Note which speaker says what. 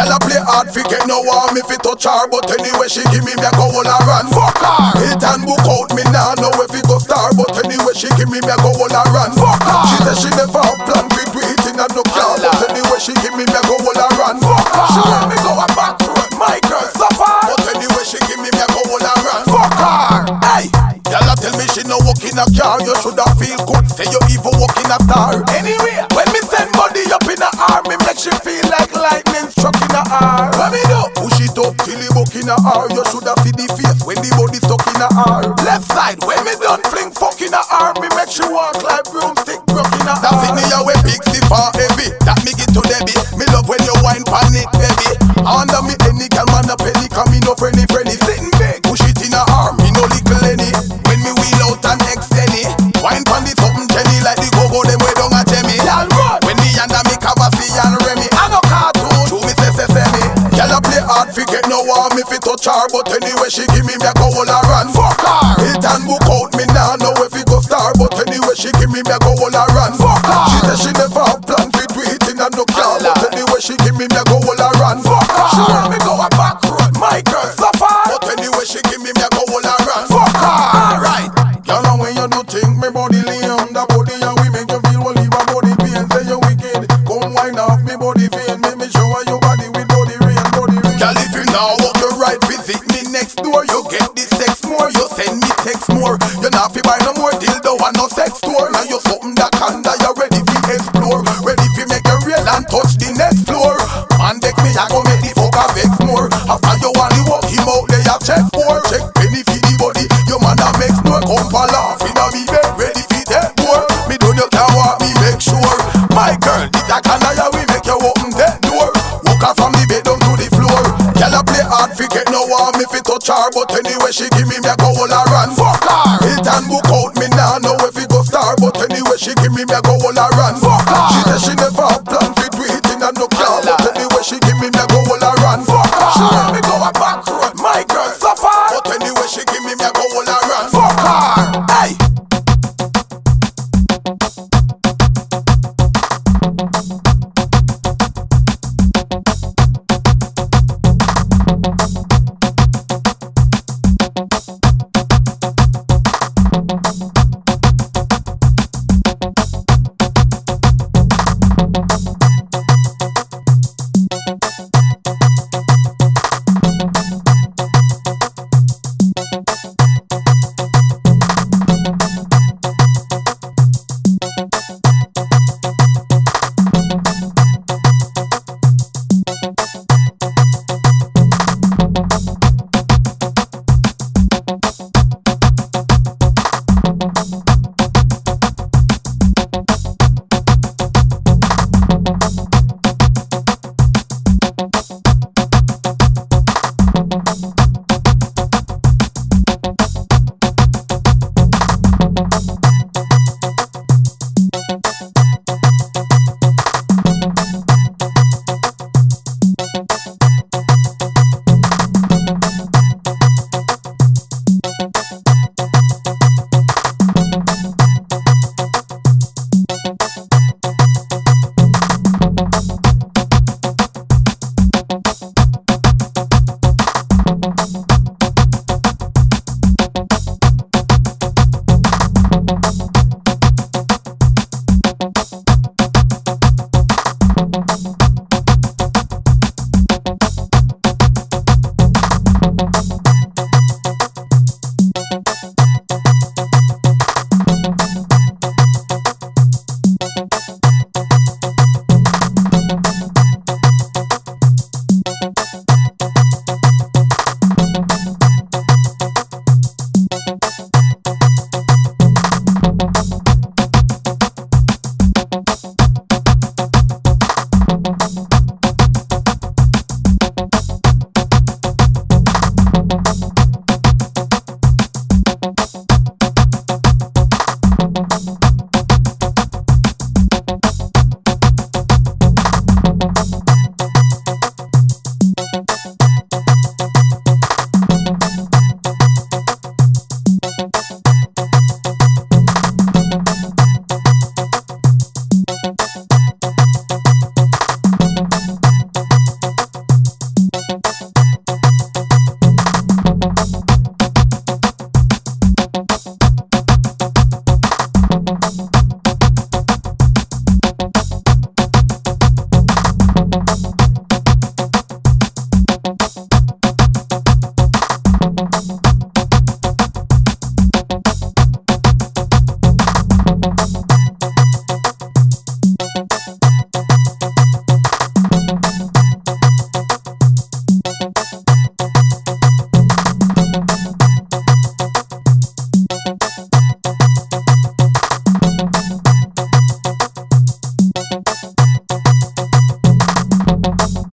Speaker 1: Girl a play hard fi get no warm if it touch her, but anyway she give me a go all a run. Fuck her. Hit and book out me now know if it go star, but anyway she give me a go all a run. Fuck her. She say she never have plan fi do it in a no car, but anyway she give me a go all a run. Fuck her. She want me go a back road, my girl suffer, but anyway she give me a go all a run. Fuck her. Hey. Girl a tell me she no walk in a car, you shoulda feel good. Say you even walk in a star. Anyway, when me send body up in a arm, me make she feel like lightning struck in a arm. What me do? Push it up till it walk in a arm. You shoulda see the face when the body stuck in a arm. Left side when me done fling fuck in a arm, me make she walk like broomstick broke in a arm. That's in the way big stiff or heavy. That me get to Debbie. Me love when you wine panic baby. Under me any girl man a penny, come me no friendly sitting big. Push it in a arm, me no little any. When me wheel out and extend it, wine pan the something jelly like the go-go them way down a Jemmy. Y'all run. When me and me Kavasi and Remy, I no cartoon. Show me say me. Y'all a play hard fi get no warm if it touch her, but anyway she give me a go all a run. Fuck her. Hit and book out me now know if it go star, but anyway she give me a go all a run. Fuck her. She say she never have plan fi do it in a no car, but anyway she give me a go all a run. Fuck her. She want me go a back road, my girl suffer, but anyway she give me a go all a run. Fuck her. Alright. Girl, and when you do think me body lame, the body and we make you feel well, leave a body pain. Say you wicked, come wind off me body vein. Make me show her your body with body rain, body rain. Girl, if you now walk your right, visit me next door. You get the sex more, you send me text more. You not fi buy no more dildo and no sex store. Now you something that can that you ready fi explore. Ready fi make a real and touch the next floor. Man, deck me, I go make the fucker vex more. After you want to walk him out, they have check for. Check penny fi the body, your man that makes no come for laugh. Inna me bed, ready fi take more. Me don't you can walk me, make sure. My girl, this a canaya, we make you open that door. Walk her from the bed down to the floor. Girl a play hard fi get no warm if it touch her, but anyway she give me a go all a run. Fuck her. Hit and book out me now know if it go star, but anyway she give me a go all a run. Fuck her. She say she never have plan fi do it in a no car, but anyway she give me a